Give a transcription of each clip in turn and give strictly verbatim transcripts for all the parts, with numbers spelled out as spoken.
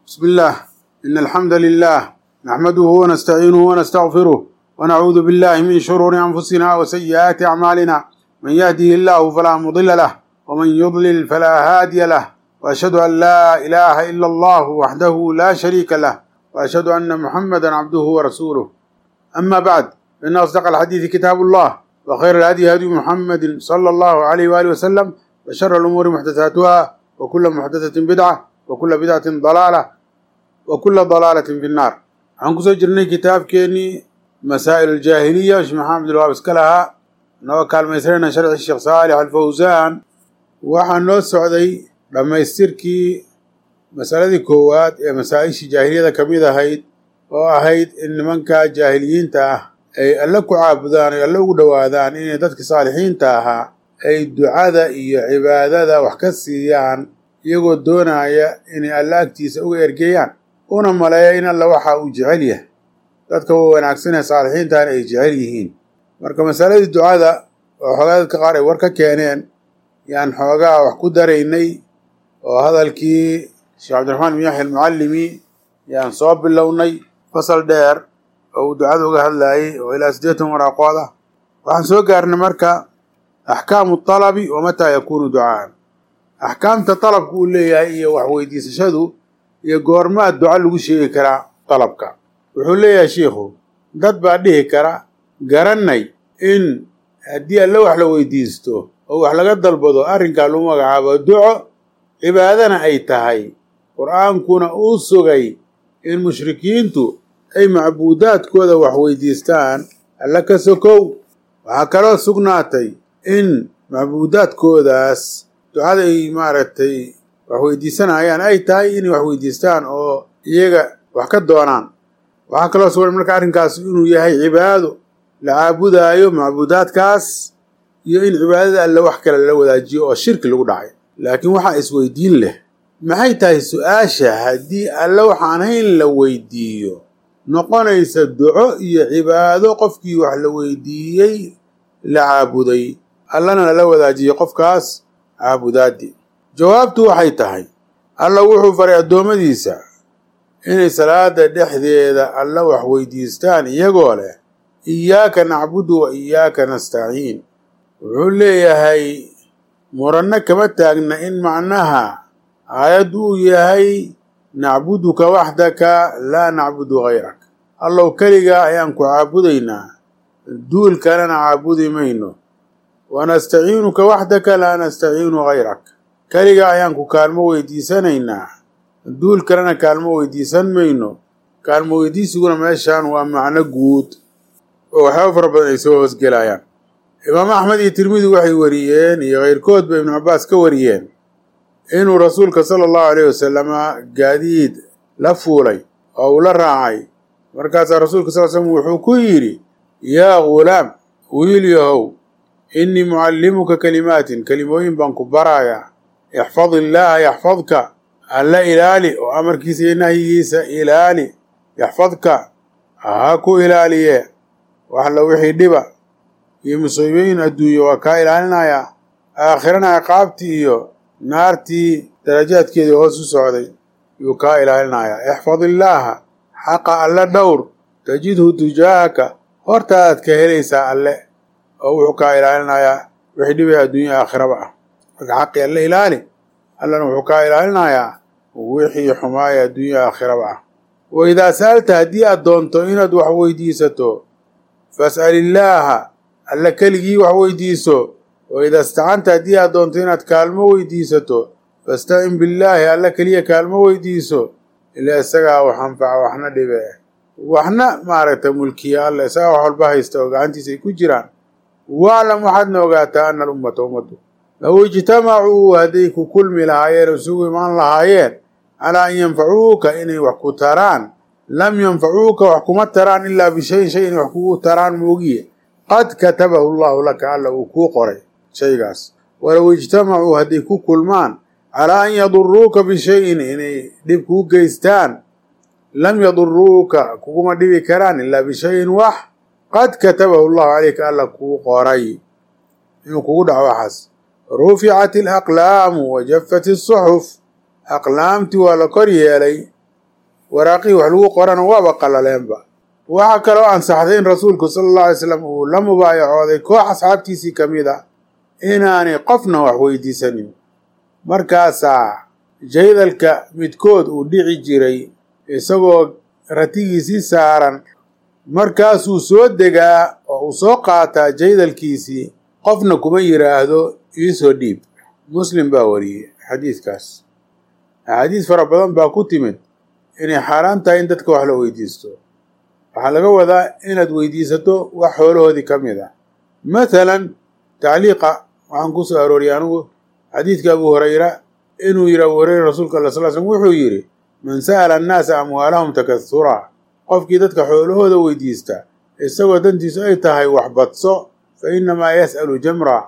بسم الله إن الحمد لله نحمده ونستعينه ونستغفره ونعوذ بالله من شرور أنفسنا وسيئات أعمالنا من يهده الله فلا مضل له ومن يضلل فلا هادي له وأشهد أن لا إله إلا الله وحده لا شريك له وأشهد أن محمدا عبده ورسوله أما بعد إن أصدق الحديث كتاب الله وخير الهدي هدي محمد صلى الله عليه وآله وسلم وشر الأمور محدثاتها وكل محدثة بدعة وكل بدعة ضلالة وكل ضلالة في النار. عن كسو جرني كتاب كيني مسائل الجاهلية وش محمد الوهاب اسكلها نوى كالميسرين شرع الشيخ صالح الفوزان وحن نو السعودي لما يستركي مسألة دي كوات مسائل الجاهلية كميدة هيد وهيد إن من كا جاهليين تاه أي ألقوا عابدان ألقوا دوادان إن دادك صالحين تاها أي الدعاء إيا عبادة وحكسيان يقول دونايا إن الله أكتيس أو إرقيان una maleeya in alla waxa uu jecel yahay dadka wanaagsan saalixiinta ay jecel yihiin marka masalada ducada oo xogaadka qaar ay war ka keeneen yaan xogaa wax ku dareynay oo hadalkii Sheekh Cabdiraxmaan bin Yahya al-Muallimi yaan soo bilownay fasal dheer oo ducada uga hadlayay oo ilaa sideetan waraaqada waxaan soo gaarnay marka ahkaamu talabi wa mata yakunu ducaan ahkaamta talabku uu leeyahay iyo wax weydiisashadu iyo goorma duca lagu sheegi karaa talabka wuxuu leeyahay sheekhu dad baa dhihi kara garanay in haddii alla wax la weydiisto oo wax laga dalbado arrinkaa lagu magacaabo duco cibaadana ay tahay qur-aankuna uu sugay in mushrikiintu ay macbuudaadkooda wax weydiistaan alla ka sokow waxaa kaloo sugnaatay in macbuudaadkoodaas ducada ay maaragtay wax weydiisanayaan ay tahay inay wax weydiistaan oo iyaga wax ka doonaan waxaa kaloo sugan marka arrinkaas inuu yahay cibaado la caabudaayo macbuudaadkaas iyo in cibaadada alla wax kale la wadaajiyo oo shirki lagu dhacay laakiin waxaa isweydiin leh maxay tahay su-aasha haddii alla waxaan hayn la weydiiyo noqonaysa duco iyo cibaado qofkii wax la weydiiyey la caabuday allana lala wadaajiyey qofkaas caabudaadii jawaabtu waxay tahay alla wuxuu faray addoommadiisa inay salaada dhexdeeda alla wax weydiistaan iyagoo leh iyaaka nacbudu wa iyaaka nastaciin wuxuu leeyahay muranno kama taagna in macnaha aayaddu uu yahay nacbuduka waxdaka laa nacbudu hayrak allow keligaa ayaan ku caabudaynaa duul kalena caabudi mayno wa nastaciinuka waxdaka laa nastaciinu hayrak kaliga ayaan ku kaalmo weydiisanaynaa duul kalena kaalmo weydiisan mayno kaalmo weydiisiguna meeshaan waa macno guud oo waxyaaba fara badan ay soo hoosgelayaan imaam axmed iyo tirmidi waxay wariyeen iyo keyrkoodba ibnu cabbaas ka wariyeen inuu rasuulka sala allahu alayhi wasalama gaadiid la fuulay oo uu la raacay markaasaa rasuulka sal slam wuxuu ku yidhi yaa ghulaam wiil yahow innii mucallimuka kalimaatin kelimooyin baan ku baraaya ixfad illaaha yaxfadka alla ilaali oo amarkiisa iyo nahyigiisa ilaali yaxfadka ha ku ilaaliye waxla wixii dhiba iyo musiibooyin adduunyo waa kaa ilaalinayaa aakhirana ciqaabtii iyo naartii darajaadkeedii hoos u socday yuu kaa ilaalinayaa ixfad illaaha xaqa alle dhowr tajidhu tujaahaka hortaadaad ka helaysaa alle oo wuxuu kaa ilaalinayaa wixii dhibay adduunya aakhiraba ah marka xaqii alle ilaali allana wuxuu kaa ilaalinayaa wixii xumaaya adduunya aakhiraba ah wa idaa sa'alta haddii aad doonto inaad wax weydiisato fas'al illaaha alla keligii wax weydiiso wa idaa istacanta haddii aad doonto inaad kaalmo weydiisato fastacin billaahi alla keliya kaalmo weydiiso ilaa isagaa wax anfaca waxna dhibe waxna maaragtay mulkiya alla isagaa wax walba haysta oo gacantiisa ay ku jiraan waclam waxaadna ogaataa ana alummata ummaddu low ijtamacuu hadday ku kulmi lahaayeen oo isugu imaan lahaayeen calaa an yanfacuuka inay wax ku taraan lam yanfacuuka wax kuma taraan ilaa bishayin shay inay wax kugu taraan moogiye qad katabahu allahu laka alla uu kuu qoray shaygaas walow ijtamacuu hadday ku kulmaan calaa an yaduruuka bishayin inay dhib kuu geystaan lam yaduruuka kuguma dhibi karaan ilaa bishayin wax qad katabahu allahu calayka alla kuu qoray inuu kugu dhaco waxaas ruficat alaqlaamu wa jaffat asuxuf aqlaamtii waa la kor yeelay waraaqihii wax lagu qorana waaba qalaleenba. waxaa kaloo ansaxday in rasuulku sala allahu alay slam uu la mubaayacooday koox asxaabtiisii ka mid a inaanay qofna wax weydiisanin. markaasaa jaydalka midkood uu dhici jiray isagoo ratigiisii saaran, markaasuu soo degaa oo uu soo qaataa jaydalkiisii, qofna kuma yidhaahdo iisoo dhiib. muslim baa wariyey xadiidkaas. axaadiis fara badan baa ku timid inay xaaraan tahay in dadka wax la weydiisto. waxaa laga wadaa inaad weydiisato wax xoolahoodii ka mid ah. mathalan tacliiqa waxaan ku soo arooriyay anigu xadiidka abu hurayra inuu yidhi abu hurayra rasuulka alla sal slm wuxuu yidhi man sa'ala annaasa amwaalahum takasuraa, qofkii dadka xoolahooda weydiista isagoo dantiisu ay tahay wax badso, fa innamaa yas'alu jamra,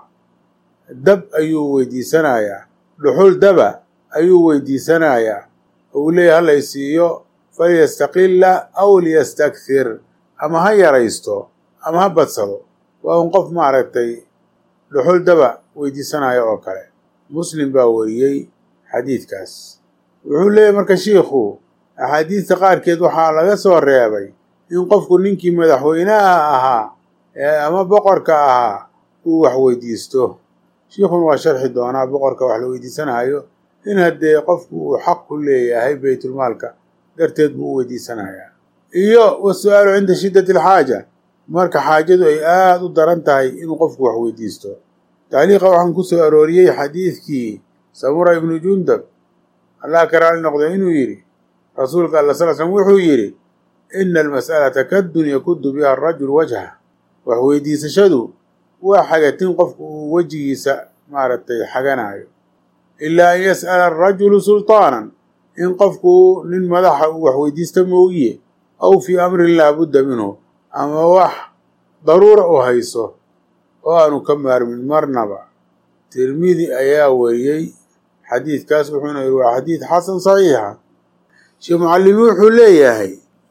dab ayuu weydiisanayaa, dhuxul daba ayuu weydiisanayaa. uu leeyahay hala isiiyo, falyastaqilla aw liyastakthir, ama ha yaraysto ama ha badsado. waa un qof maaragtay dhuxul daba weydiisanaya oo kale. muslim baa wariyey xadiidkaas. wuxuu leeyahay marka shiikhu, axaadiista qaarkeed waxaa laga soo reebay in qofku ninkii madaxweynaha ahaa ee ama boqorka ahaa uu wax weydiisto. shiikhuna waa sharxi doonaa boqorka wax la weydiisanayo in haddee qofku uu xaq ku leeyahay baytulmaalka darteed buu u weydiisanayaa. iyo wasu'aalu cinda shiddati alxaaja, marka xaajadu ay aada u daran tahay inuu qofku wax weydiisto. tacliiqa waxaan ku soo arooriyey xadiidkii samura ibnu jundab allah ka raali noqday inuu yidhi rasuulka alla sal slm wuxuu yidhi ina almas'alata kaddun yakuddu biha arajulu wajha, wax weydiisashadu waa xagatin qofku uu wejigiisa maaragtay xaganaayo. ilaa an yas'ala arajulu sulطaanan, in qofku nin madaxa uu wax weydiista moogiye, aw fii amrin laa budda minhu, ama wax daruura u hayso oo aanu ka maarmin marnaba. tirmidi ayaa wariyey xadiidkaas, wuxuuna yidhi waa xadiid xasan saxiixa. sheekh mucallimi wuxuu leeyahay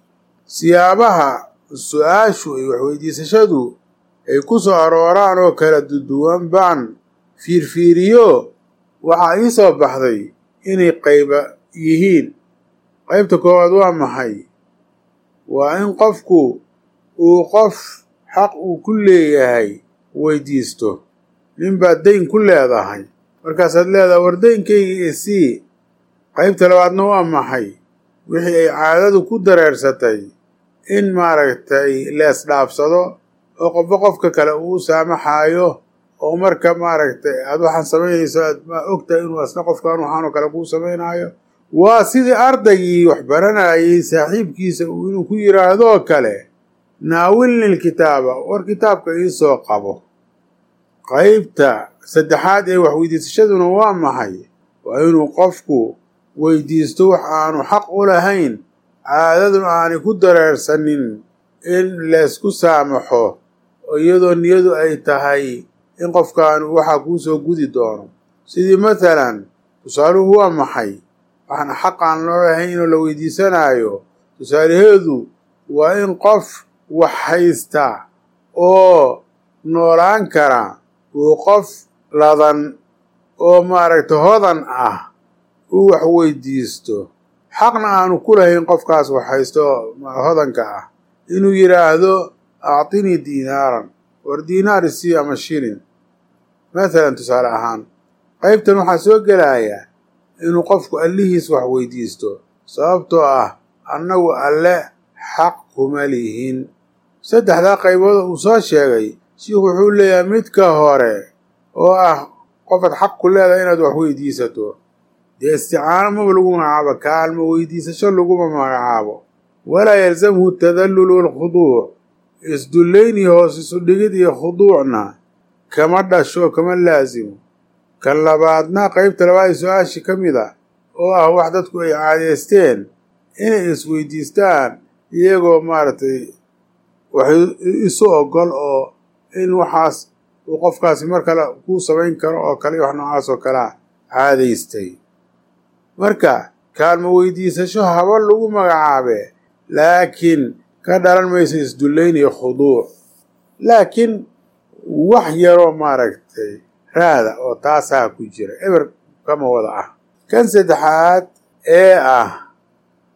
siyaabaha su-aashu iyo waxweydiisashadu ay ku soo arooraan oo kala duwan baan fiirfiiriyo waxaa ii soo baxday inay qayba yihiin. qaybta koowaad waa maxay? waa in qofku uu qof xaq uu ku leeyahay weydiisto. nin baad dayn ku leedahay, markaasaad leedahay war daynkayga isii. qaybta labaadna waa maxay? wixii ay caadadu ku dareersatay in maaragtay lees dhaafsado oo qofba qofka kale uu saamaxaayo, oo marka maaragtay aad waxaan samaynayso aad ma ogtahay inuu asna qofkaan waxaanoo kale kuu samaynaayo. waa sidii ardaygii wax baranayay saaxiibkiisa inuu ku yidhaahdoo kale naawilni lkitaaba, war kitaabka iisoo qabo. qaybta saddexaad ee wax weydiisashaduna waa maxay? waa inuu qofku weydiisto wax aanu xaq u lahayn, caadaduna aanay ku dareersanin in laysku saamaxo, iyadoo niyadu ay tahay in qofkaanu waxaa kuu soo gudi doono. sidii mathalan tusaaluhu waa maxay? waxaan xaq aan loo lahayn oo la weydiisanaayo, tusaalaheedu waa in qof wax haysta oo noolaan kara uu qof ladan oo maaragta hodan ah uu wax weydiisto, xaqna aanu ku lahayn qofkaas wax haysto hodanka ah, inuu yidhaahdo actinii diinaaran, war diinaar isii ama shilin mathalan. tusaale ahaan qaybtan waxaa soo gelaya inuu qofku allihiis wax weydiisto, sababtoo ah annagu alle xaq kuma lihin. saddexdaa qaybood uu soo sheegay shiikhu wuxuu leeyahay midka hore oo ah qofaad xaq ku leedahay inaad wax weydiisato, dee isticaano maba lagu magacaabo, kaalmo weydiisasho laguma magacaabo. walaa yalzamhu tadallul walkhuduuc, isdullayni hoos isu dhigid iyo khuduucna kama dhasho, kama laasimo. kan labaadna qaybta labaad ee su-aashii ka mid a oo ah wax dadku ay caadeysteen inay isweydiistaan iyagoo maaragtay wax isu ogol, oo in waxaas uu qofkaasi mar kale kuu samayn karo oo kale wax noocaas oo kalea caadaystay. marka kaalmo weydiisasho haba lagu magacaabe, laakiin ka dhalan mayso isdullayn iyo khuduuc. laakiin wax yaroo maaragtay raada oo taasaa ku jira, eber kama wada ah. kan saddexaad ee ah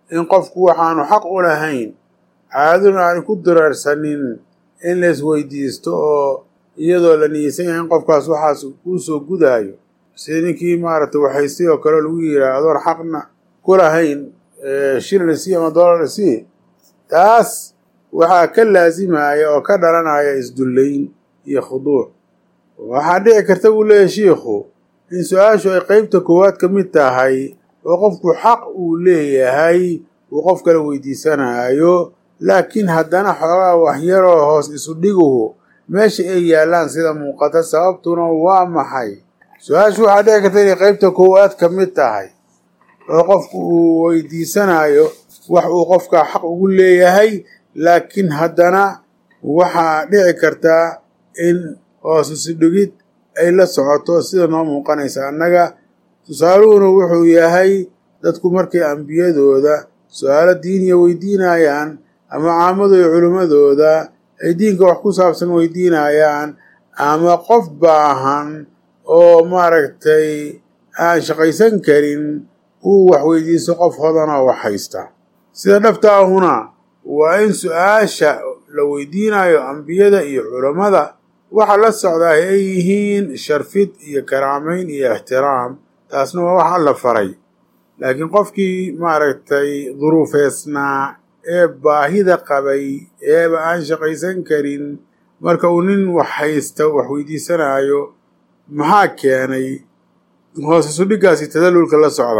in qofku waxaanu xaq u lahayn caaduna aan ku diraarsanin in la isweydiisto oo iyadoo la niyeysan yahay in qofkaas waxaas kuu soo gudaayo sida ninkii maaragtay waxaystay oo kale lagu yidhaah adoon xaqna ku lahayn shilin isii ama dollar isii taas waxaa ka laasimaya oo ka dhalanaya isdullayn iyo khuduuc waxaa dhici karta buu leeyahay shiikhu in su-aashu ay qeybta koowaad ka mid tahay oo qofku xaq uu leeyahay uu qof kale weydiisanayo laakiin haddana xoogaa waxyaroo hoos isu dhiguhu meesha ay yaallaan sida muuqata sababtuna waa maxay su-aashu waxaa dhici karta inay qeybta koowaad ka mid tahay oo qofku uu weydiisanayo wax uu qofka xaq ugu leeyahay laakiin haddana waxaa dhici kartaa in hoos isu dhigid ay la socoto sida noo muuqanaysa annaga tusaaluhuna wuxuu yahay dadku markay ambiyadooda su-aalo diiniya weydiinayaan ama caamadu iyo culimmadooda ay diinka wax ku saabsan weydiinayaan ama qof baahan oo maaragtay aan shaqaysan karin uu wax weydiiso qof hodanoo wax haysta sida dhabtaahuna waa in su-aasha la weydiinayo ambiyada iyo culammada waxa la socdaa ay yihiin sharfid iyo karaamayn iyo ixtiraam taasna waa wax alla faray laakiin qofkii maaragtay duruufeysnaa ee baahida qabay eeba aan shaqaysan karin marka uu nin wax haysta wax weydiisanayo maxaa keenay hoos isu dhiggaasi tadallulka la socda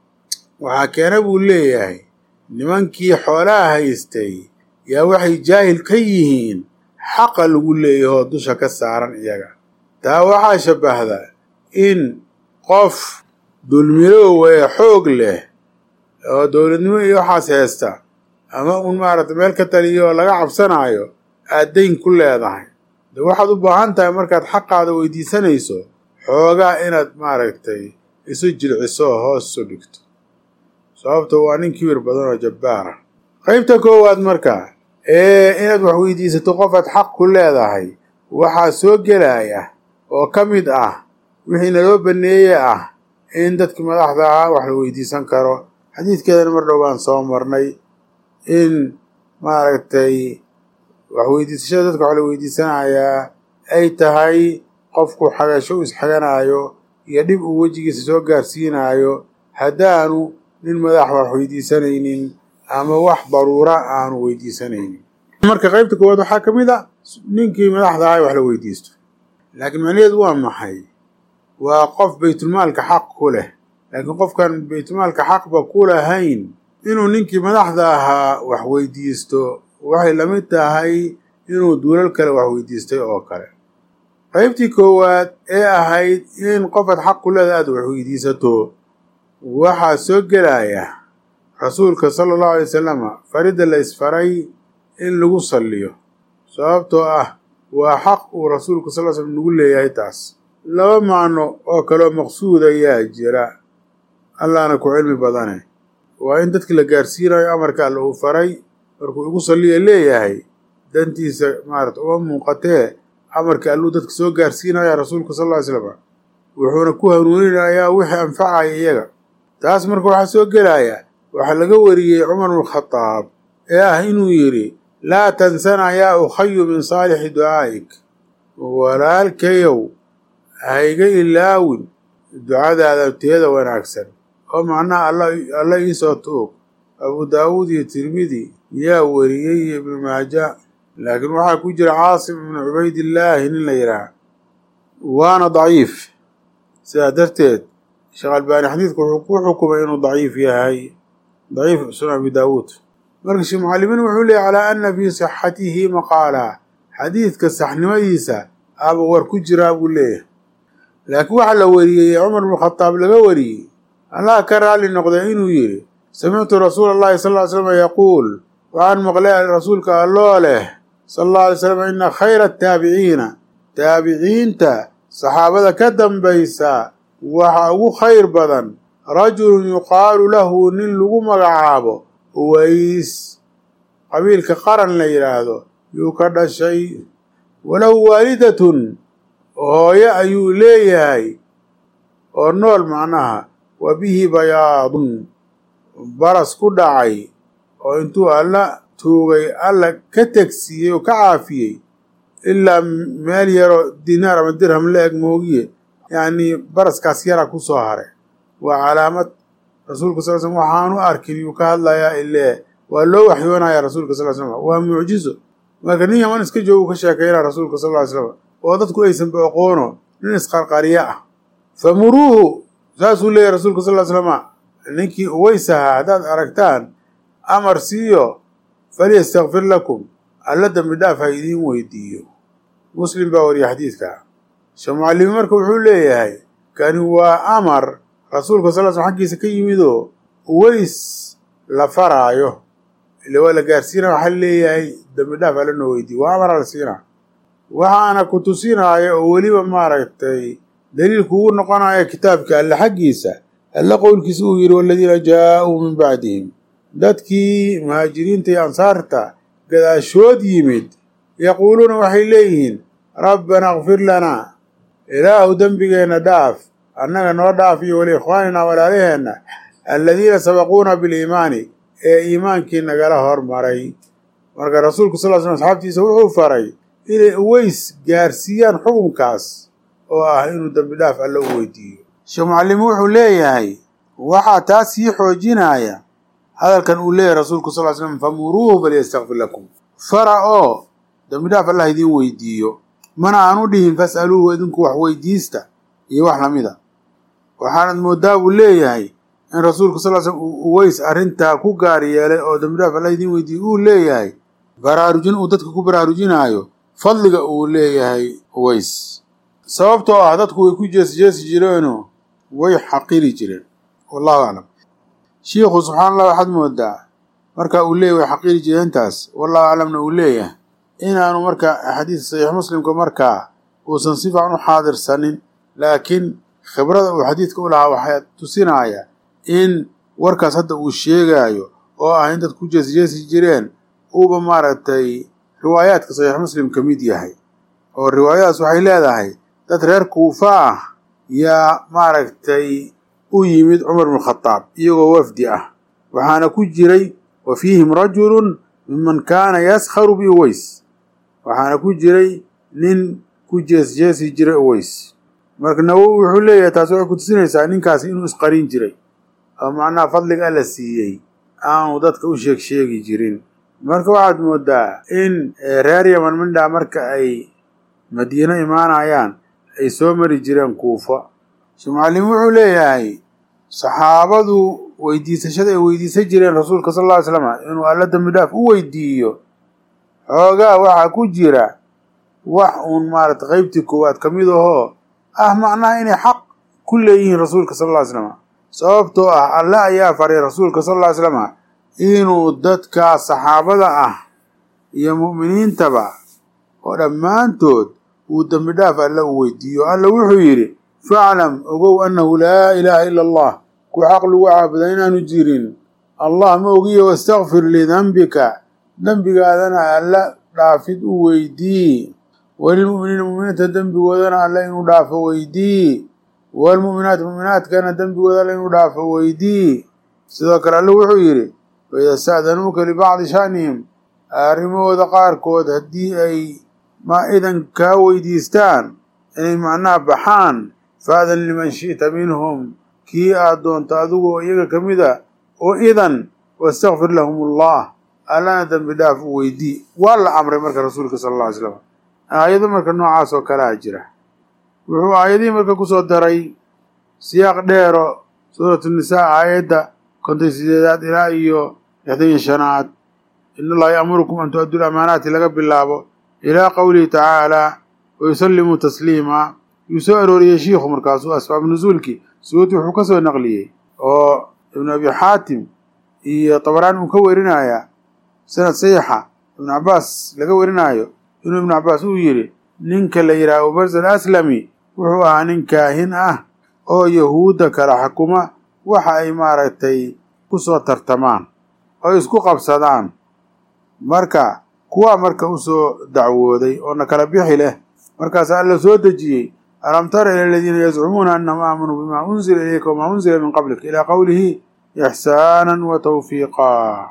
waxaa keena buu leeyahay nimankii xoolaha haystay yaa waxay jaahil ka yihiin xaqa lagu leeyahoo dusha ka saaran iyaga taa waxaa shabbahda in qof dulmiloowa ee xoog leh oo dowladnimo iyo waxaas haysta ama un maaragtay meel ka taliyo oo laga cabsanaayo aad dayn ku leedahay de waxaad u baahan tahay markaad xaqaada weydiisanayso xoogaa inaad maaragtay isu jilciso oo hoos isu dhigto sababto waa nin kibir badan oo jabbaara qaybta koowaad marka ee inaad wax weydiisato qofaad xaq ku leedahay waxaa soo gelaya oo ka mid ah wixii naloo baneeye ah in dadki madaxda ah wax la weydiisan karo xadiidkeedana mar dhow baan soo marnay in maaragtay wax weydiisashada dadka wax la weydiisanayaa ay tahay qofku xagasho u isxaganaayo iyo dhib uu wejigiisa soo gaarsiinaayo haddaanu nin madax wax weydiisanaynin ama wax daruura aanu weydiisanaynin marka qaybta koowaad waxaa ka mid a ninkii madaxda ahay wax la weydiisto laakiin macnaheedu waa maxay waa qof baytulmaalka xaq ku leh laakiin qofkan baytulmaalka xaqba ku lahayn inuu ninkii madaxda ahaa wax weydiisto waxay la mid tahay inuu duulal kale wax weydiistay oo kale qaybtii koowaad ee ahayd in qofaad xaq ku leeda aad wax weydiisato waxaa soo gelaya rasuulka sala allahu alay wasalam faridda la isfaray in lagu salliyo sababtoo ah waa xaq uu rasuulku sal l slam nagu leeyahay taas laba macno oo kaloo maqsuud ayaa jira allahna ku cilmi badane waa in dadki la gaarsiinayo amarka alla uu faray markuu igu salliya leeyahay dantiisa maarata uma muuqatee amarka alluu dadka soo gaarsiinaya rasuulku sal ll ly slam wuxuuna ku hanuuninayaa wixii anfacaya iyaga taas marka waxaa soo gelaya waxaa laga wariyey cumar bnulkhadaab ee ah inuu yidhi laa tansana yaa ukhayu min saalixi ducaa'ik walaalkayow hayga ilaawin ducadaada teeda wanaagsan oo macnaha alla iisoo tuug abu daawuud iyo tirmidi yaa wariyey iyo ibnu maaja laakiin waxaa ku jira caasim ibnu cubaydillaahi nin la yidhaah waana daciif sidaa darteed sheekh albaani xadiidku wuxuu ku xukumay inuu daciif yahay daciif sunan abi daawuud marka sheekh mucalimiin wuxuu leeyay calaa anna fii sixatihi maqaala xadiidka saxnimadiisa aaba war ku jiraa buu leeyahay laakiin waxaa la wariyey cumar bnulkhadaab laga wariyey allah ka raalli noqday inuu yidhi samictu rasuula allahi sal ly slam yaquul waxaan maqlay rasuulka alloo leh sala allahu alay slam ina khayra ataabiciina taabiciinta saxaabada ka dambaysa waxaa ugu khayr badan rajulun yuqaalu lahu nin lagu magacaabo uways qabiilka qaran la yidhaahdo yuu ka dhashay walahu waalidatun hooyo ayuu leeyahay oo nool macnaha wa bihi bayaadun baras ku dhacay oo intuu alla tuugay alla ka tegsiiyey oo ka caafiyey ilaa meel yaroo dinaar ama dirham la eg moogiye yacnii baraskaas yara ku soo haray waa calaamad rasuulka sal slam waxaanu arkin yuu ka hadlayaa ilee waa loo waxyoonaya rasuulka sal slam waa mucjizo marka nin yaman iska joogu ka sheekeynaa rasuulka sal ly slam oo dadku aysanba aqoono nin isqarqariye ah famuruuhu saasuu leeyahy rasuulka sal ly slama ninkii uways ahaa haddaad aragtaan amar siiyo falyastakfir lakum alla dembi dhaaf ha idiin weydiiyo muslim baa wariya xadiidka shamucalimi marka wuxuu leeyahay kani waa amar rasuulka sal slam xaggiisa ka yimidoo uways la faraayo ile waa la gaarsiina waxaa leeyahay dembi dhaaf alla noo weydiiyo waa amara la siinaa waxaana ku tusinaya oo weliba maaragtay daliilku uu noqonaya kitaabka alle xaggiisa alla qowlkiisa uu yidhi waladiina jaa-uu min bacdihim dadkii muhaajiriinta iyo ansaarta gadaashood yimid yaquuluuna waxay leeyihiin rabbana kfir lanaa ilaahu dembigeenna dhaaf annaga noo dhaaf iyo wali ikhwaaninaa walaalaheenna aladiina sabaquuna biliimaani ee iimaankii nagala hormaray marka rasuulku sal l slam asxaabtiisa wuxuu faray inay uways gaarsiiyaan xukunkaas oo ah inuu dembi dhaaf alla u weydiiyo sheekh mucallim wuxuu leeyahay waxaa taas sii xoojinaya hadalkan uu leeyahay rasuulku sal ly slam famuruuhu falyastakfir lakum fara oo dembi dhaaf allah idiin weydiiyo mana aanu dhihin fas'aluuhu idinku wax weydiista iyo wax lamida waxaanad moodaa buu leeyahay in rasuulku sal ly slam uu uways arrintaa ku gaar yeelay oo dembi dhaaf allah idiin weydiiyo uu leeyahay baraarujin uu dadka ku baraarujinaayo fadliga uu leeyahay uways sababtoo ah dadku way ku jeesjeesi jireenoo way xaqiri jireen wallahu aclam shiikhu subxaana allah waxaad moodaa marka uu leeyahy way xaqiri jireentaas wallahu aclamna uu leeyahay inaanu marka axaadiis saxiix muslimka markaa uusan si fiican u xaadirsanin laakiin khibrada uu xadiidka u lahaa waxaa tusinaya in warkaas hadda uu sheegaayo oo ah in dad ku jeesjeesi jireen uuba maaragtay riwaayaadka saxiix muslim ka mid yahay oo riwaayadaas waxay leedahay dad reer kuufa ah yaa maaragtay u yimid cumar bnu khadaab iyagoo wafdi ah waxaana ku jiray wa fiihim rajulun miman kaana yaskharu bi uways waxaana ku jiray nin ku jeesjeesi jiray uways marka nawowi wuxuu leeyahay taas waxay ku tusinaysaa ninkaasi inuu isqarin jiray oo macnaha fadliga alla siiyey aanu dadka u sheeg sheegi jirin marka waxaad moodaa in reer yaman mindhaa marka ay madiino imaanayaan ay soo mari jireen kuufa sheekh mucallim wuxuu leeyahay saxaabadu weydiisashada ay weydiisan jireen rasuulka sal alla ly slam inuu alla dembi dhaaf u weydiiyo xoogaa waxaa ku jira wax uun maarata qaybtii koowaad ka mid ahoo ah macnaha inay xaq ku leeyihiin rasuulka sal alla ly slam sababtoo ah alle ayaa faray rasuulka sal alla ly slam inuu dadka saxaabada ah iyo mu'miniintaba oo dhammaantood uu dembi dhaaf alle u weydiiyo alla wuxuu yidhi faclam ogow annahu laa ilaaha ila allah ku xaq lagu caabuda inaanu jirin allah ma ogiyo wastakfir lidambika dembigaadana alla dhaafid u weydii walilmu'miniina mu'miniinta dembigoodana alle inuu dhaafo weydii waalmu'minaat mu'minaadkana dembigooda alle inuu dhaafo weydii sidoo kale alle wuxuu yidhi waida sta'danuuka libacdi sha'nihim arrimahooda qaarkood haddii ay ma idan kaa weydiistaan inay macnaha baxaan fa'dan liman shi'ta minhum kii aad doonto adigoo iyaga ka mida oo idan wastakfir lahum allah allana dembi dhaaf u weydii waa la amray marka rasuulka sala alla alay slam aayado marka noocaas oo kalea jira wuxuu aayadihii marka kusoo daray siyaaq dheero suuratu nisaa aayadda konton sideedaad ilaa iyo lixdan iyo shanaad in allaha ya'murukum an tu'addu lamaanaati laga bilaabo ilaa qowlihi tacaalaa wayusallimuu tasliima yuu soo arooriyey shiikhu markaasuu asbaab nusuulkii suuti wuxuu ka soo naqliyey oo ibnu abi xaatim iyo tabaraan uu ka werinaya sanad saxiixa ibnu cabbaas laga werinaayo inuu ibnu cabbaas uu yidhi ninka la yidhaha abubarz alaslami wuxuu ahaa nin kaahin ah oo yahuudda kala xukuma waxa ay maaragtay ku soo tartamaan oo isku qabsadaan marka kuwaa marka u soo dacwooday oo na kala bixi leh markaasaa alla soo dejiyey alam tara ila aladiina yazcumuuna annahum aamanuu bimaa unzila ilayka wamaa unzila min qablik ilaa qowlihi إحسانا وتوفيقا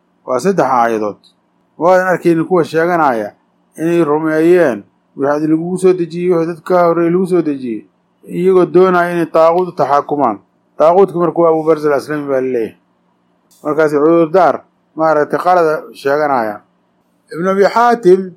وسدح آيضات وأنا أركين كوة الشيغان آية إني الرميين وحد لقوسو تجي وحد كاوري لقوسو تجي يقول دونا إني طاغوت تحاكمان طاغوت كمركوا أبو برز الأسلام بالله مركز عذر دار ما رتقال الشيغان آية ابن أبي حاتم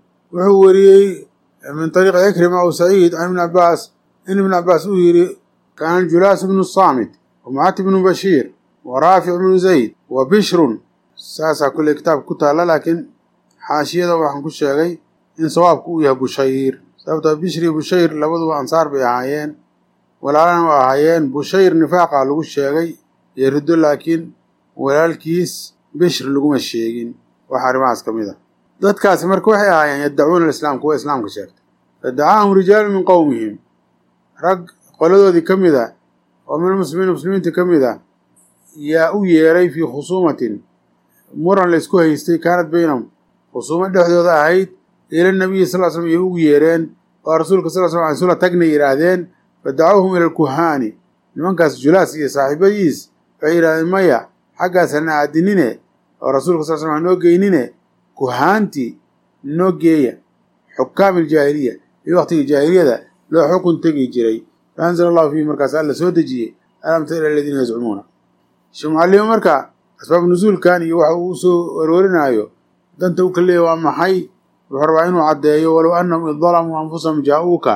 وحوري من طريق عكرمة أو سعيد عن ابن عباس إن ابن عباس ويري كان جلاس بن الصامت ومعات بن بشير ورافع بن زيد وبشر ساسا كل كتاب كتالا لكن حاشية وحن كل شيء إن صواب كويها بشير سبت بشري بشير لبدو أنصار بأعيان ولا أنا وأعيان بشير نفاق على كل شيء يرد لكن ولا الكيس بشر لقوم الشيئين وحارم عسكم إذا ضد كاس مركوحي أعيان يدعون الإسلام كوي إسلام كشرت فدعاهم رجال من قومهم رق قالوا ذي كم إذا ومن المسلمين المسلمين تكم إذا يا أويري في خصومة مرة لسكوها يستي كانت بينهم خصومة دحدود أهيد إلى النبي صلى الله عليه وسلم يويرين ورسولك صلى الله عليه وسلم سورة تقني إرادين فدعوهم إلى الكهان لمن كاس جلاسي صاحبيس فإرادين ميا حقا سنة عدنين ورسولك صلى الله عليه وسلم نوغينين كهانتي نوغيا حكام الجاهلية في وقت الجاهلية ده لو حكم تجي جري فأنزل الله في مركز الله سودجي ألم ترى الذين يزعمون شو معلم مركا أسباب نزول كان يوحوسو ورورنا أيو دنت وكله وأما حي وحربعين وعديه ولو أنهم إذ ظلموا أنفسهم جاءوك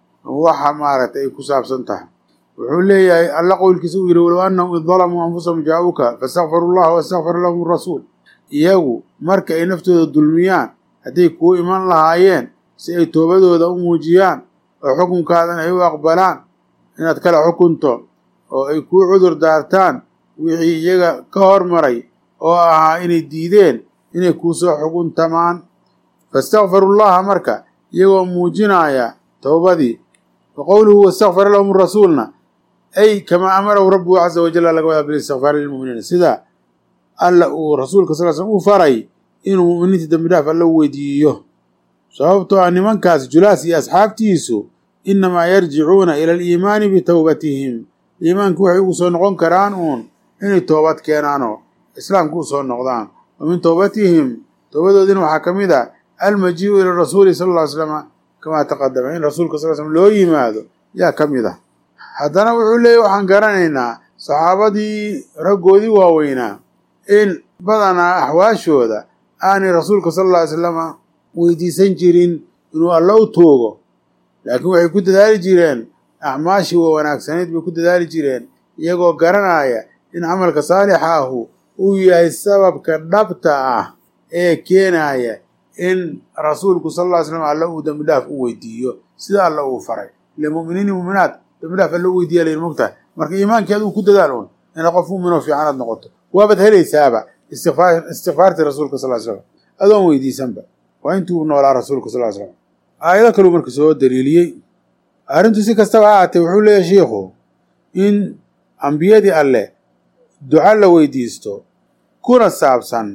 وحا مارت أي كساب سنتها وحول لي الله قول كسوير ولو أنهم إذ ظلموا أنفسهم جاءوك فاستغفروا الله واستغفر لهم الرسول إياو مركا أي نفتو الظلميان هدي كو إيمان لهايين سي توبدو ذا أموجيان وحكم كادن أيو أقبلان إن أتكال حكمتو أي كو عذر دارتان wixii iyaga ka hormaray oo ahaa inay diideen inay ku soo xugun tamaan fastaghfirullaha marka iyagoo muujinaya tawbadii qowluhu wastaghfir lahum rasuulna ay kama amara rabbuhu azza wa jalla laga wada bil istighfar lil mu'minin sida alla uu rasuulka sallallahu alayhi wasallam u faray inuu mu'miniinta dambi dhaaf alla weydiiyo sababtoo ah nimankaas julaas iyo asxaabtiisu inma yarji'una ila al-iimaan bi tawbatihim iimaanku waxay ugu soo noqon karaan uun إني توبات كينانو إسلام كو صور نقضان ومن توبتهم توبتو دين وحاكميدا المجيء إلى الرسول صلى الله عليه وسلم كما تقدم إن رسولك صلى الله عليه وسلم لو يمادو يا كميدا حتى نوحول لي وحان قرانينا صحابة دي رقو دي واوينا إن بدنا أحواشو دا آني رسولك صلى الله عليه وسلم ويدي سنجرين إنو الله توغو لكن وحي كنت داري جيرين أعماشي ووناك سنيد بكنت داري جيرين يقو قرانايا إن عملك صالحه ويا السبب كنبتة إيه كينايا إن رسولك صلى الله عليه وسلم على الله دمداف ويديو سيدا الله فرع للمؤمنين والمؤمنات دمداف الله ويديو للمقتة مرك إيمان كادو كنت دالون إن قفوا منه في عرض نقطة وابد هلي سابع استغفار استغفار رسولك صلى الله عليه وسلم أدوم ويدي سنبا وإنتو نولا رسولك صلى الله عليه وسلم آية كلو مركزوا دليلي أرنتو سيكستوعات وحول يا شيخو إن أنبياء دي الله دعاء la weydiisto kuna saabsan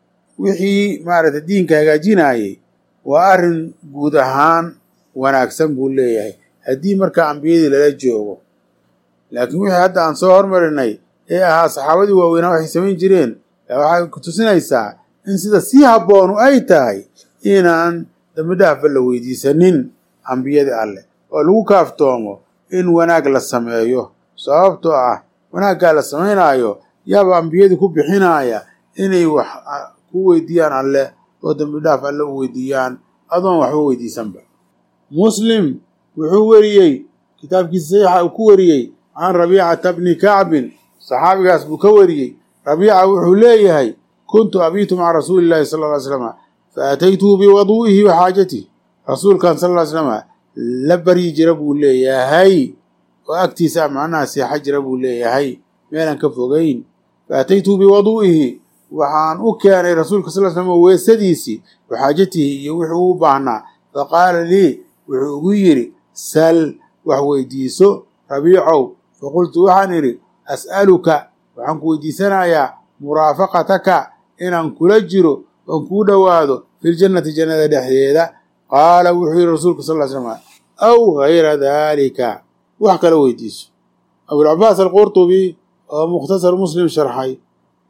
wixii maarata diinka hagaajinayay waa arin guud ahaan wanaagsan buu leeyahay hadii marka ambiyadii lala joogo laakiin wixii hadda aan soo hormarinay ee ahaa saxaabadii waaweynaa waxay samayn jireen waxay ku tusinaysaa in sida si habboon ay tahay inaan dambidaaf la weydiisanin ambiyadii alle oo lagu kaaftoomo in wanaag la sameeyo sababtoo ah wanaagga la sameeynaayo yaaba ambiyadu ku bixinaya inay wax ku weydiiyaan alle oo dambi dhaaf alle u weydiiyaan adoon wax weydiisanba muslim wuxuu wariyay kitaabkiisa saxiixa uu ku wariyay aan rabiica ibn ka'b saxaabigaas buu ka wariyay rabiica wuxuu leeyahay kuntu abitu ma'a rasuulillahi sallallahu alayhi wasallam fa ataytu bi wudu'ihi wa haajatihi rasuulkan sallallahu alayhi wasallam la bari jira buu leeyahay وأكتسى معناها سيحة جربوا لي هاي ميلا كفوغين فأتيت بوضوئه وحان أكان رسولك صلى الله عليه وسلم ويسديسي وحاجته يوحو بعنا فقال لي وحويري سل وحويديسو ربيعو فقلت وحانري أسألك وحنكو ديسنا يا مرافقتك إن أنكو لجرو وأنكو دوادو في الجنة جنة دحيدة قال وحي رسولك صلى الله عليه وسلم أو غير ذلك وحكى له ويديس أبو العباس القرطبي ومختصر مسلم شرحي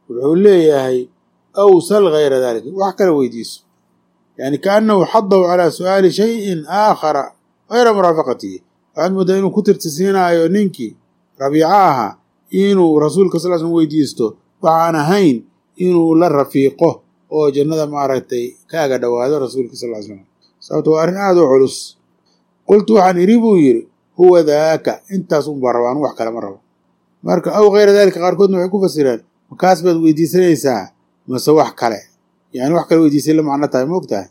وحوليه أو سل غير ذلك وحكى له ويديس يعني كأنه حضوا على سؤال شيء آخر غير مرافقته وعند مدينه كتر تسينا يونينكي ربيعاها إنه رسولك صلى الله عليه وسلم ويديسته وعانا هين إنه للرفيقه oo jannada maaragtay kaaga dhawaado rasuulka sallallahu alayhi wasallam sababtoo arin aad u culus qultu waxaan iri buu yiri huwa daaka intaas un barabaan wax kale ma rabo marka aw غير ذلك qaarkoodna waxay ku fasireen makaas baad weydiisanaysaa mase wax kale yani wax kale weydiisay la macno tahay moogtahay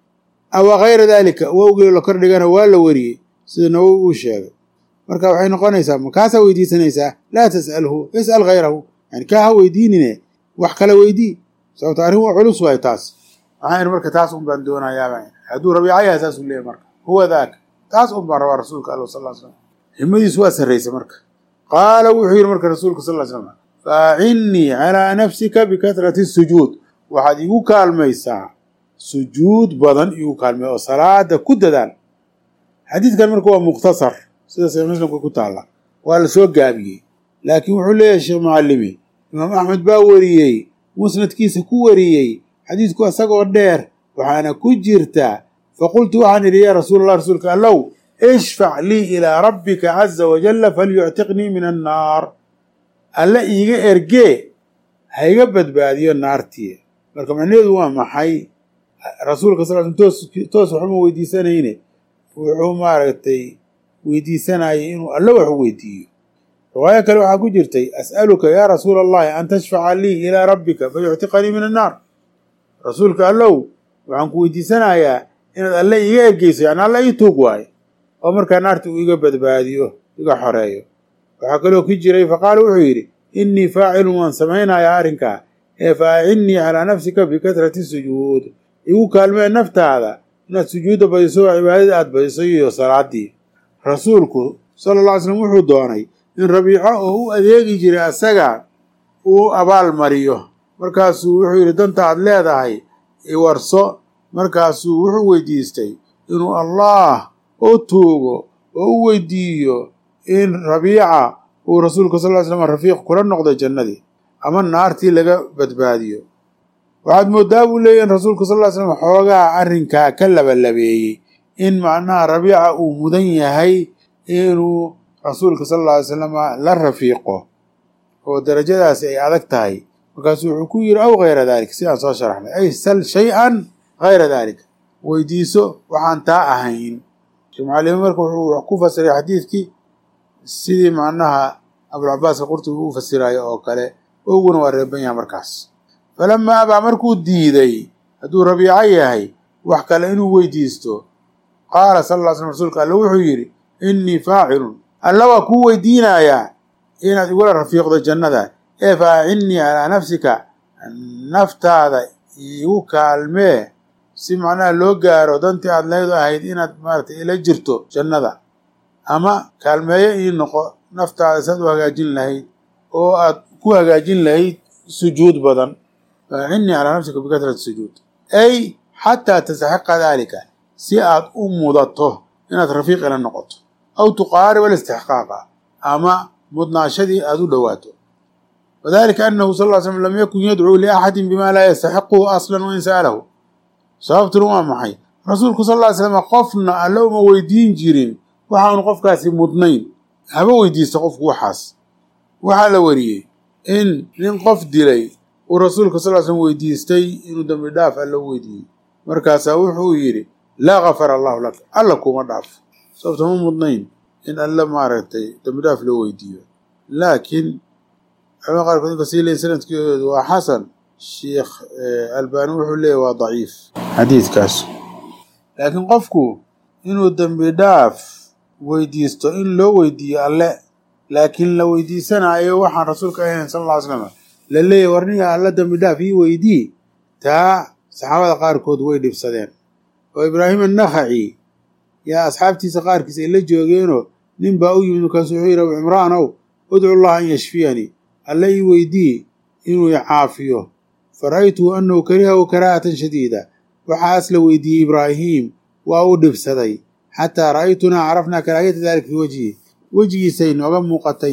aw غير ذلك wowgii la kor dhigana waa la wariyay sida nawawi uu sheegay marka waxay noqonaysaa makaas weydiisanaysaa la tasalhu isal غيره yani ka weydiinine wax kale weydii sababta arrin waa culus way taas waxaan marka taas un baan doonayaa haduu rabiicaya asaas u leeyahay marka huwa daak taas un baan rabaa rasuulka Allah sallallahu alayhi wasallam himadiisu waa sarreysay marka qaala wuxuu yiri marka rasuulka sallallahu alayhi wasallam fa'inni ala nafsika bikathrati as-sujud waxaad igu kaalmaysaa sujuud badan igu kaalmay oo salaada ku dadaal xadiidkan marka waa mukhtasar sida Sahih Muslim ku taala waa la soo gaabiyay laakiin wuxuu leeyahay Sheekh Muallimi Imam Ahmed baa wariyay musnadkiisa ku wariyay xadiisku asagoo dheer waxaana ku jirta faqultu waxaan iri ya rasuulallah rasuulka allow ishfa' li ila rabbika azza wa jalla falyu'tiqni min an-nar alla iiga erge hayga badbaadiyo naartii marka macnaheedu waa maxay rasuulka sallallahu alayhi wasallam toos wuxuu weydiisanayne wuxuu maaragtay weydiisanayay inuu alla wax weydiiyo رواية كلو حكو جرتي أسألك يا رسول الله أن تشفع لي إلى ربك فيعتقني من النار رسولك قال له وعنكو ويدي سنة يا إن الله يجيس يعني الله يتوقواي أمر كان نارتو يقبض باديو يقع حرايو وحكو له كجري فقالوا وحيري إني فاعل من سمعنا يا أرنكا فإني على نفسك بكثرة السجود يقول كلمة نفت هذا إن السجود بيسوع عبادات بيسوع صلاة دي رسولك صلى الله عليه وسلم وحو دوني in rabiico oo u adeegi jiray asaga uu abaal mariyo markaasuu wuxuu yiri danta aad leedahay i warso markaasuu wuxuu weydiistay inuu Allah u tuugo oo u weydiiyo in rabiica uu rasuulka sallallahu alayhi wasallam rafiiq kula noqdo jannadii ama naartii laga badbaadiyo waxaad moodaa buu leeyahay rasuulka sallallahu alayhi wasallam xoogaa arrinka ka labalabeeyay in macnaha rabiica uu mudan yahay inuu rasuulka sallallahu alayhi wasallam la rafiiqo oo darajadaas ay adag tahay markaasuu wuxuu ku yiri aw غير ذلك si aan soo sharaxnay ay sal shay'an غير ذلك weydiiso waxaan taa ahayn Jumaalim marka wuxuu ku fasiray xadiiskii sidii macnaha Abu Abbas Qurtubi uu fasirayo oo kale uguna waa reeban yahay markaas falamma aba markuu diiday haduu rabiica yahay wax kale inuu weydiisto qaala sallallahu alayhi wasallam rasuulka Allah wuxuu yiri inni faa'ilun alla waa ku weydiinayaa inaad igula rafiiqdo jannada ee fa'inni ala nafsika naftaada igu kaalmee si macnaha loo gaaro dantii aad leedahay inaad maartay ila jirto jannada ama kaalmeeyo ii noqo naftaada sad u hagaajin lahayd oo aad ku hagaajin lahayd sujuud badan fa'inni ala nafsika bikathrati sujud ay hatta tasahaqa dhalika si aad u mudato inaad rafiiq ila noqoto أو تقارب الاستحقاق أما مضناشدي أدو دواته وذلك أنه صلى الله عليه وسلم لم يكن يدعو لأحد بما لا يستحقه أصلا وإن سأله صابت روان محي رسولك صلى الله عليه وسلم قفنا اللوم ويدين جيرين وحاون قف كاسي مضنين هبا ويدين سقف وحاس وحال وريه إن ننقف دلي ورسولك صلى الله عليه وسلم ويدين استي إنه دم دافع اللو ويدين مركاسا وحو يري لا غفر الله لك ألكم الضعف صوت هم مضنين إن الله ما رأيتي تمداف لو ويديو لكن أما قال كنت قصيلة سنة وحسن الشيخ البانوح اللي هو ضعيف حديث كاس لكن قفكو إنه تمداف ويديستو إن لو ويدي الله لكن لو ويدي سنة أي وحن رسولك أيها صلى الله عليه وسلم للي ورنيها الله تمداف ويدي تا صحابة قاركود ويدي بصدين وإبراهيم النخعي يا أصحابتي سقارك سئلة جوغينو ننبا أيمن كان سحيرا وعمرانو ادعو الله أن يشفيني اللي ويدي إنه يعافيه فرأيته أنه كرهه كراهة شديدة وحاس ويدي إبراهيم وأودف سدي حتى رأيتنا عرفنا كراهية ذلك في وجهه وجهي سين وغم قتي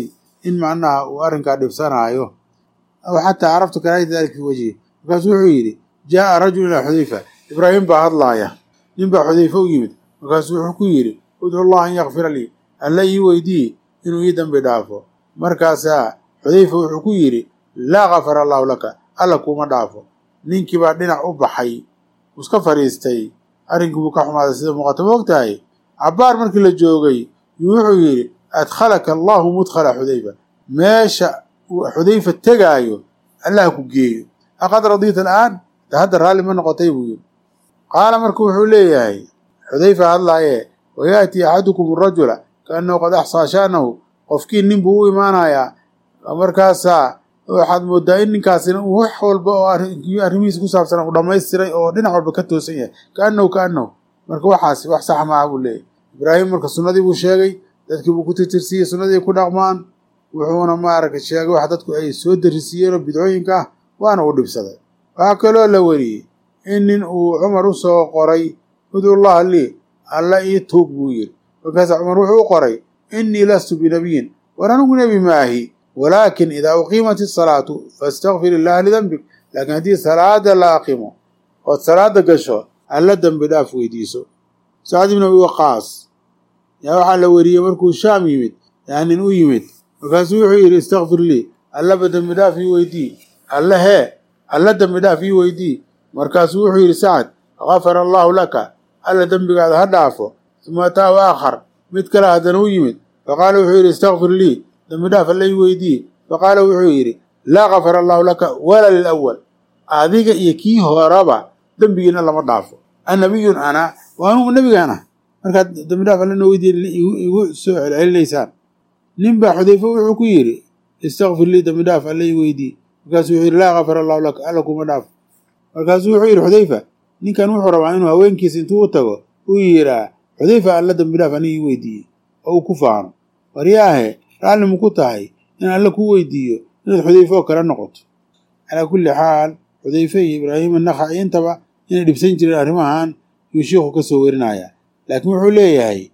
in macnaha uu arrinkaa dhibsanaayo aw xataa carabtu karaahiyata dalika fi wajhi. markaasuu wuxuu yidhi jaa'a rajulu ilaa xudayfa, ibraahim baa hadlaaya, nin baa xudayfa u yimid, markaasuu wuxuu ku yidhi udcu allaha an yakfira lii, alla ii weydii inuu ii dambi dhaafo. markaasaa xudayfa wuxuu ku yidhi laa gafara allaahu laka, alla kuuma dhaafo. ninkii baa dhinac u baxay, iska fadhiistay, arrinkii buu ka xumaaday sida muuqata. ma og tahay cabbaar markii la joogay wuxuu yidhi adkhalaka allaahu mudkhala xudayfa, meesha uu xudayfa tegaayo allah ku geeyo. aqad radiita al'aan, de hadda raalli ma noqotay buu yidhi. qaala marka wuxuu leeyahay xudayfa hadlaaye wayaأtii axadukum arajula kaannahu qad axsaa sha'nahu, qofkii nin buu u imaanayaa, markaasaa waxaad moodaa in ninkaasina uu wax walba oo arrimihiisa ku saabsan u dhammaystiray oo dhinac walba ka toosan yahay, kaannahu kaannahu. marka waxaas wax sax maaha buu leeyahy. ibraahim marka sunnadii buu sheegay, dadkii buu ku tirtirsiiyey sunnadii ku dhaqmaan, wuxuuna maaragtay sheegay wax dadku ay soo darisiiyeen oo bidcooyinka ah, waana u dhibsaday. waxaa kaloo la weriyey in nin uu cumar u soo qoray udcu llaha lii, alla ii tuug buu yidhi. markaasaa cumar wuxuu u qoray innii lastu binabiyin, war anigu nebi maahi, walaakin idaa uqiimat isalaatu fastakfir illaha lidanbik, laakiin haddii salaada la aqimo ood salaada gasho alla dembi dhaaf weydiiso. sacd ibn abi waqaas yaa waxaa la weriyey markuu shaam yimid, yaa nin u yimid, markaasuu wuxuu yidhi istakfir lii, allaba dembi dhaaf ii weydii, alla hee alla dembi dhaaf ii weydii. markaasuu wuxuu yidhi sacd gafara allaahu laka, alla dembigaada ha dhaafo. uma ataahu aakhar, mid kale haddana u yimid, faqaala wuxuu yidhi istakfir lii, dembi dhaaf alla ii weydii. faqaala wuxuu yidhi laa gafara allaahu laka walaa lilawal, adiga iyo kii horaba dembigiina lama dhaafo. annabiyun ana wa anugu nebigaana, markaad dembi dhaaf alla noo weydiin igu soo celcelinaysaan. nin baa xudayfa wuxuu ku yidhi istakfir lii, dembi dhaaf alla ii weydii. markaasuu wuxuu yidhi laa gafara allaahu laka, alla kuma dhaafo. markaasuu wuxuu yidhi xudayfa, ninkan wuxuu rabaa inuu haweenkiisa intuu u tago uu yidhaa xudayfa alla dembi dhaaf aniga ii weydiiyey oo uu ku faano. waryaahe raalli maku tahay in alla kuu weydiiyo inaad xudayfa oo kale noqoto. calaa kulli xaal xudayfa iyo ibraahim annakhaci intaba inay dhibsan jireen arrimahan yuu shiikhu ka soo werinayaa. laakiin wuxuu leeyahay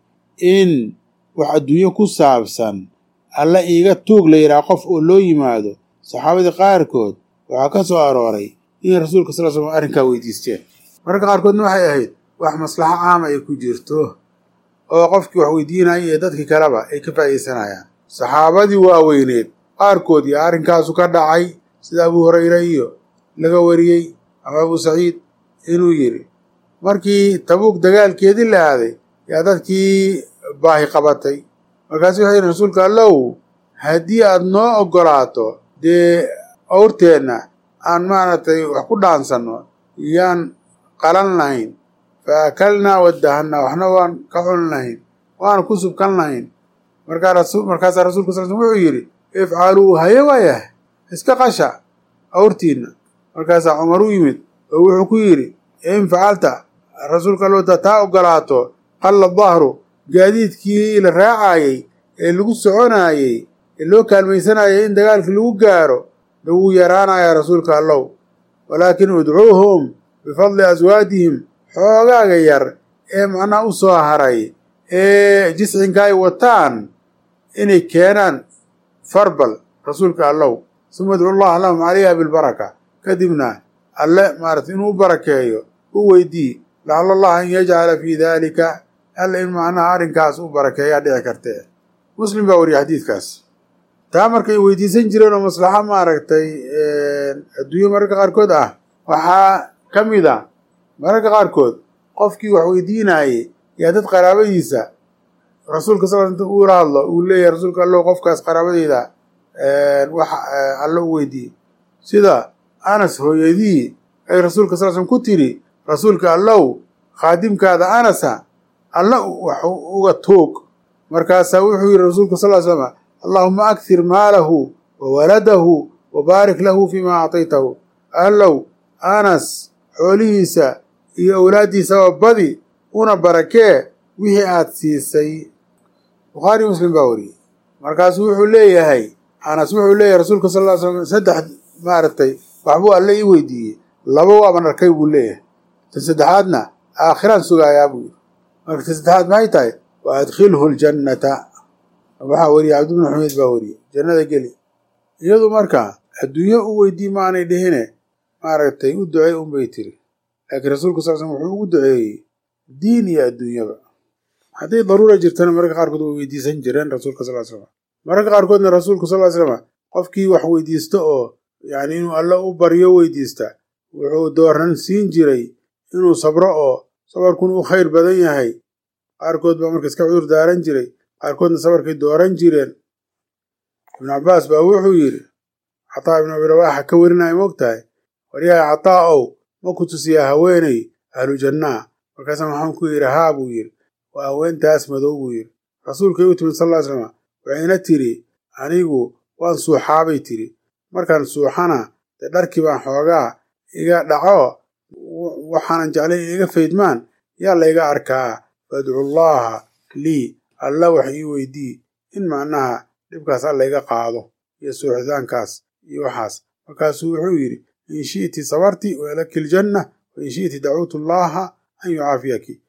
in wax adduunyo ku saabsan alla iiga tuug la yidhaha qof oo loo yimaado, saxaabadii qaarkood waxaa ka soo arooray inay rasuulka sal l slam arrinkaa weydiisteen. mararka qaarkoodna waxay ahayd wax maslaxo caama ay ku jirto oo qofkii wax weydiinaya iyo dadkii kaleba ay ka faa'iidaysanayaan. saxaabadii waaweyneed qaarkood iyo arrinkaasu ka dhacay, sida abuu hurayra iyo laga wariyey ama abuu saciid inuu yidhi markii tabuuk dagaalkeedii la aaday yaa dadkii baahi qabatay. markaasu waxay yidhi rasuulka allow haddii aad noo oggolaato dee awrteenna aan maaragtay wax ku dhaansanno yaan qalan lahayn, fa akalnaa waddahanna, waxna waan ka cun lahayn, waana ku subkan lahayn. markaasaa rasulka sal wuxuu yidhi ifcaluu haye waayah, iska qasha awrtiinna. markaasaa cumar u yimid oo wuxuu ku yidhi in facalta, rasuulka allow taa oggolaato, qalla dahru, gaadiidkii la raacaayey ee lagu soconaayey ee loo kaalmaysanayay in dagaalkii lagu gaaro da wuu yaraanayaa rasuulka allow. walaakin udcuuhum bifadli aswaadihim, xoogaaga yar ee macnaha u soo haray ee jiscinka ay wataan inay keenaan farbal rasuulka allow. suma adcu llaha lahum calayha bilbaraka, kadibna alle maarata inuu u barakeeyo u weydii, lacala allaha an yajcala fii daalika, alla in macnaha arrinkaas u barakeeyaa dhici kartee. muslim baa wariyay xadiidkaas. taa markay weydiisan jireen oo maslaxo maaragtay adduunyo mararka qaarkood ah, waxaa ka mid a mararka qaarkood qofkii wax weydiinaayey yaa dad qaraabadiisa rasuulka sal inta uula hadlo uu leeyahay rasuulka allow qofkaas qaraabadeyda wax allo u weydiiyey. sida anas hooyadii ay rasuulka sal slm ku tiri rasuulka allow khaadimkaada anasa alla wax uga toog. markaasaa wuxuu yidhi rasuulka sal l slm allaahuma akhir maalahu wa waladahu wa baarik lahu fiimaa actaytahu, allow anas xoolihiisa iyo awlaaddiisaba badi una barakee wixii aad siisay. bukhaari muslim baa wariyey. markaasu wuxuu leeyahay anas wuxuu leeyahay rasuulka sal l slam saddex maaragtay waxbuu alle ii weydiiyey, laba waaban arkay buu leeyahay, tan saddexaadna aakhiraan sugaayaa buu yidhi. marka tan saddexaad maxay tahay? wa adkhilhu ljannata, waxaa wariyey cabdi bnu xumeyd baa wariyey jannada geli. iyadu markaa adduunyo u weydii maanay dhihine maaragtay u ducey unbay tiri, laakiin rasuulku sal slam wuxuu ugu duceeyey diin iyo adduunyaba. hadday daruura jirtana mararka qaarkood way weydiisan jireen rasuulka sal slam. mararka qaarkoodna rasuulku sal slam qofkii wax weydiisto oo yani inuu alla u baryo weydiista wuxuu dooran siin jiray inuu sabro oo sabarkun u khayr badan yahay. qaarkood baa marka iska cudur daaran jiray, qaarkoodna sabarkay dooran jireen. ibnu cabbaas baa wuxuu yidhi cataa ibnu abi rawaaxa ka warinaya moogtahay, waryahay cataa ow ma ku tusiyaa haweenay ahlu jannaa? markaasa maxaan ku yidhi haa buu yidhi, waa haweentaas madow buu yidhi. rasuulkay u timid sal ll ly slam waxayna tiri anigu waan suuxaabay tiri, markaan suuxana dee dharkii baan xoogaa iga dhaco, waxaanan jeclay in iga faydmaan yaa layga arkaa, fadcullaaha lii alla wax ii weydii in macnaha dhibkaas alla iga qaado iyo suuxitaankaas iyo waxaas. markaasuu wuxuu yidhi in shi'ti sabarti walaki ljanna wa in shi'ti dacuutu llaaha an yucaafiyaki.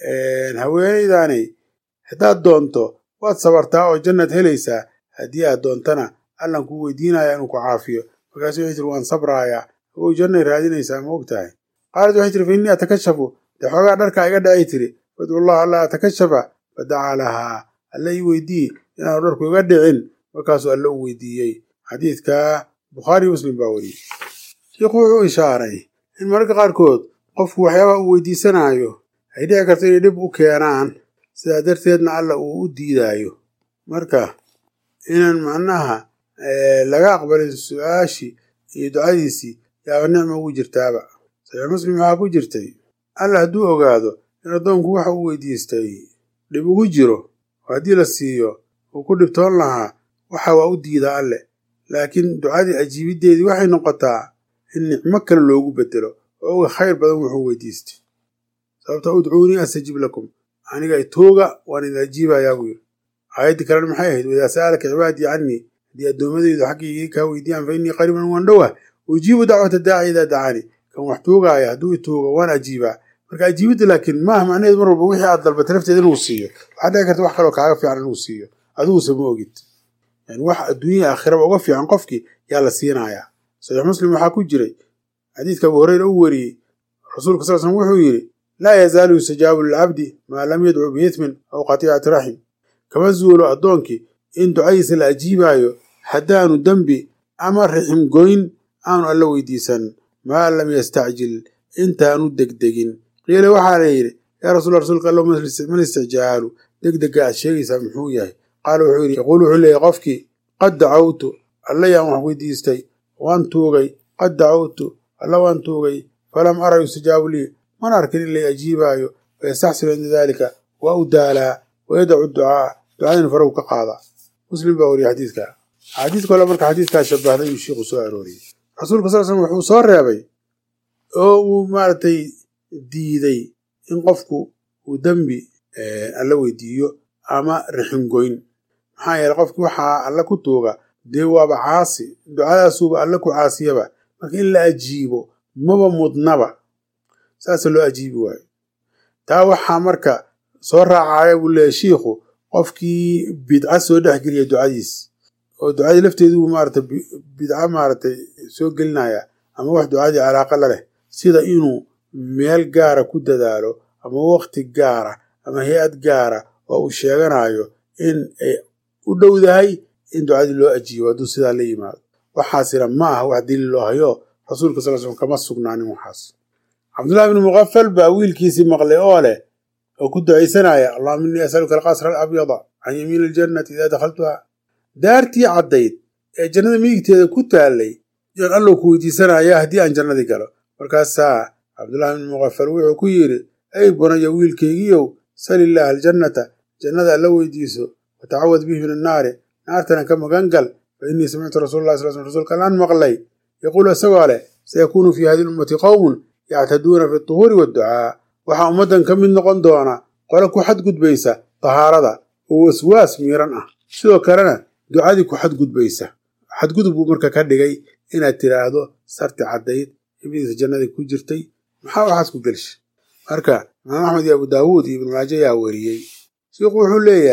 haweenaydaanay haddaad doonto waad sabartaa oo jannaad helaysaa, haddii aad doontana allan kuu weydiinaya inuu ku caafiyo. markaasuu waxay tiri waan sabraayaa, ogow jannay raadinaysaa ma og tahay. qaalad waxay tiri fa innii atakashafu, dee xoogaa dharkaa iga dhacay tiri, fadcullah alla atakashafa fadacaa lahaa, alla ii weydii inaanu dharku iga dhicin. markaasuu alla u weydiiyey. xadiidka bukhaari muslim baa wariyey. shiikhu wuxuu ishaaray in mararka qaarkood qofku waxyaabaha uu weydiisanaayo ay dhici karto inay dhib u keenaan, sidaa darteedna alla uu u diidaayo. marka inaan macnaha laga aqbalin su-aashii iyo ducadiisii yaaba nicma ugu jirtaaba. saxiix muslim waxaa ku jirtay alla hadduu ogaado in addoonku waxa uu weydiistay dhib ugu jiro oo haddii la siiyo uu ku dhibtoon lahaa, waxa waa u diidaa alle. laakiin ducadii ajiibiddeedii waxay noqotaa in nicmo kale loogu bedelo oo uga khayr badan wuxuu weydiistay. sababta udcuunii astajib lakum, aniga itooga waan idin ajiibayaa buu yidhi. aayaddii kalena maxay ahayd? waidaa sa'alaka cibaadii cannii, haddii addoommadaydu xaggii kaa weydiiyaan fa innii qariiban waan dhowah ujiibu dacwata daaci idaa dacaani, kan wax tuugaaya hadduu itooga waan ajiibaa. marka ajiibidda laakiin maaha macnaheedu mar walba wixii aad dalbatay lafteeda inuu siiyo. waxaa dhici karta wax kaloo kaaga fiican inuu siiyo, adiguuse ma ogid. yani wax adduunya aakhiraba uga fiican qofkii yaa la siinayaa. saxiix muslim waxaa ku jiray xadiidka abu hurayra u wariyey, rasuulka sal slam wuxuu yidhi laa yazaalu yustajaabu lilcabdi maa lam yadcu biithmin aw qatiicati raxim. kama zuulo addoonkii in ducadiisa la ajiibaayo haddaanu dembi ama rixim goyn aanu alla weydiisan, maa lam yastacjil intaanu degdegin. qiila waxaa la yidhi yaa rasuula rasuulka alla mal isticjaalu, degdega aad sheegaysaa muxuu yahay? qaala wuxuu yidhi yaquulu wuxuu leeyahy qofkii qad dacawtu alla yaan wax weydiistay, waan tuugay, qad dacawtu alla waan tuugay, falam ara yustajaabu lii, mana arkin in lay ajiibaayo, fayastaxsinu cinda daalika waa u daalaa, wayadacu ducaa, ducadina farahu ka qaada. muslim baa wariyey xadiidka. xadiidka kale marka xadiidkaa shabahday uu shiiku soo arooriyey. rasuulka sal slam wuxuu soo reebay oo uu maaragtay diiday in qofku uu dembi alla weydiiyo ama rixingoyn. maxaa yeele qofki waxaa alla ku tuuga dee waaba caasi, ducadaasuuba alla ku caasiyaba, marka in la ajiibo maba mudnaba, saasa loo ajiibi waayo. taa waxaa marka soo raacaya buu leeyahy shiikhu qofkii bidca soo dhexgeliya ducadiis, oo ducadii lafteedu maarata bidca maaragtay soo gelinaya ama wax ducadii calaaqa la leh, sida inuu meel gaara ku dadaalo ama waqti gaara ama hay-ad gaara oo uu sheeganayo in ay u dhowdahay in ducadii loo ajiibo hadduu sidaa la yimaado. waxaasina ma aha wax daliil loo hayo, rasuulka sal slam kama sugnaanin waxaas. cabdullahi bni muqafal baa wiilkiisii maqlay oo leh oo ku ducaysanaya allahuma innii asaluka alqasra alabyada can yamiini aljannati idaa dakhaltuha. daartii caddayd ee jannada midigteeda ku taallay yaan allow ku weydiisanaya haddii aan jannadii galo. markaasaa cabdullahi bni muqafal wuxuu ku yidhi ey bunaya wiilkaygiyow sal illaaha aljannata, jannada alla weydiiso, watacawad bihi min annaari, naartana ka magan gal, fa innii samictu rasuula llahi sal slam rasuulka allaan maqlay yaquulu isagoo leh sayakuunu fii hadihi lummati qowmun yactaduuna fi tuhuuri waadducaa. waxaa ummaddan ka mid noqon doona qole ku xadgudbaysa tahaarada oo waswaas miiran ah, sidoo kalena ducadii ku xadgudbaysa. xadgudub buu marka ka dhigay inaad tiraahdo sarti caddayd ibniisa jannadii ku jirtay, maxaa waxaas ku gelsha? marka imaam axmed iyo abu daawuud iyo ibnu maaja yaa wariyey. shiikhu wuxuu leeyahay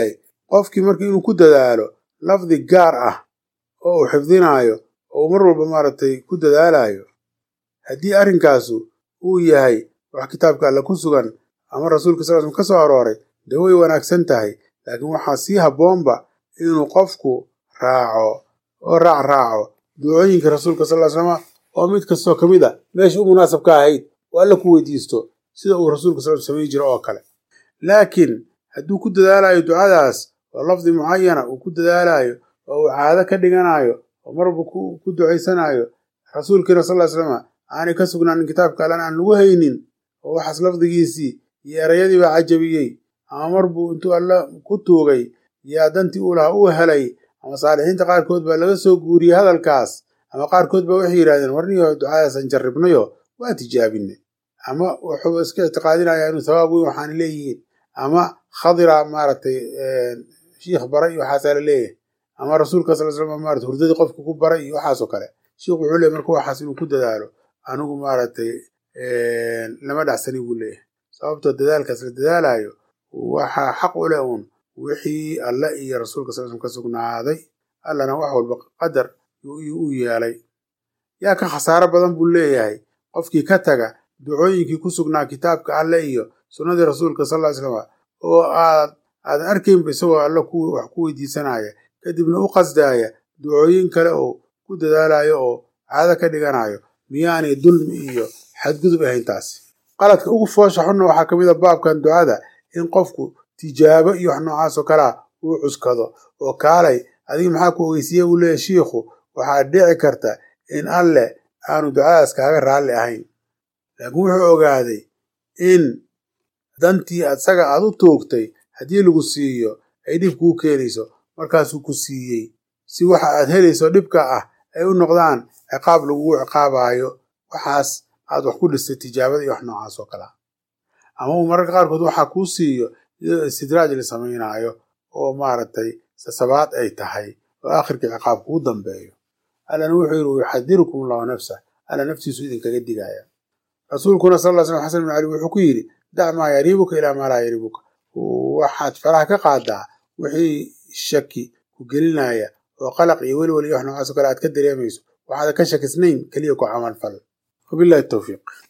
qofkii marka inuu ku dadaalo lafdi gaar ah oo uu xifdinaayo oo mar walba maaragtay ku dadaalayo, haddii arrinkaasu uu yahay wax kitaabka alle ku sugan ama rasuulka sal slam ka soo arooray, dee way wanaagsan tahay. laakiin waxaa sii habboonba inuu qofku raaco oo raac raaco ducooyinka rasuulka sal ly slama oo mid kastoo ka mid a meesha u munaasabka ahayd oo alla ku weydiisto sida uu rasuulka sal samayn jiro oo kale. laakiin hadduu ku dadaalayo ducadaas oo lafdi mucayana uu ku dadaalayo oo uu caado ka dhiganayo oo marba ku ducaysanayo, rasuulkiina sal ly slama aanay ka sugnaanin kitaabka allana aan lagu haynin, oo waxaas lafdigiisii iyo erayadii baa cajabiyey, ama marbuu intuu alla ku tuugay yaa dantii uu lahaa uu helay, ama saalixiinta qaarkood baa laga soo guuriyey hadalkaas, ama qaarkood baa waxay yidhahdeen warniyo ducadaasan jarribnayo waa tijaabinay, ama wuxuu iska ictiqaadinayaa inuu sawaab weyn waxaan leeyihiin, ama khadira maaragtay shiikh bara iyo waxaasaa la leeyahay, ama rasuulka sal slam maarata hurdadii qofka ku baray iyo waxaasoo kale. shiikhu wuxuu leeyahy marka waxaas inuu ku dadaalo anigu maaragtay lama dhacsani buu leeyahay, sababtoo dadaalkaas la dadaalayo waxaa xaq u leh uun wixii alle iyo rasuulka sal slam ka sugnaaday. allana wax walba qadar u yeelay. yaa ka khasaaro badan buu leeyahay qofkii ka taga ducooyinkii ku sugnaa kitaabka alle iyo sunnadii rasuulka sal ly slama oo aad aadan arkaynba isagoo alle wax ku weydiisanaya, kadibna u qasdaaya ducooyin kale oo ku dadaalayo oo caado ka dhiganayo. miyaanay dulmi iyo xadgudub ahayn taasi? qaladka ugu foosha xunna waxaa ka mid a baabkan ducada in qofku tijaabo iyo wax noocaas oo kalea uu cuskado oo kaalay adiga maxaa ku ogeysiiye buu leeyahy shiikhu, waxaa dhici karta in alle aanu ducadaas kaaga raalli ahayn, laakiin wuxuu ogaaday in dantii asaga aad u tuugtay haddii lagu siiyo ay dhib kuu keenayso, markaasuu ku siiyey si waxa aad helayso dhibka ah ay u noqdaan ciqaab lagugu ciqaabayo waxaas aad wax ku dhistay tijaabada iyo wax noocaas oo kalea. ama uu mararka qaarkood waxaa kuu siiyo iyadoo istidraaj la samaynaayo oo maaragtay sasabaad ay tahay oo aakhirka ciqaab kuu dambeeyo. allana wuxuu yidhi yuxadirukum allahu nafsah, alla naftiisu idinkaga digaya. rasuulkuna sal ly slam xasan bin cali wuxuu ku yidhi dac maa yariibuka ilaa maa laa yariibuka, waxaad faraha ka qaadaa wixii shaki ku gelinaya oo qalaq iyo welwel iyo wax noocaas oo kale aad ka dareemayso, waxaada ka shakisnayn keliya ku camal fal. wabillahi tawfiiq.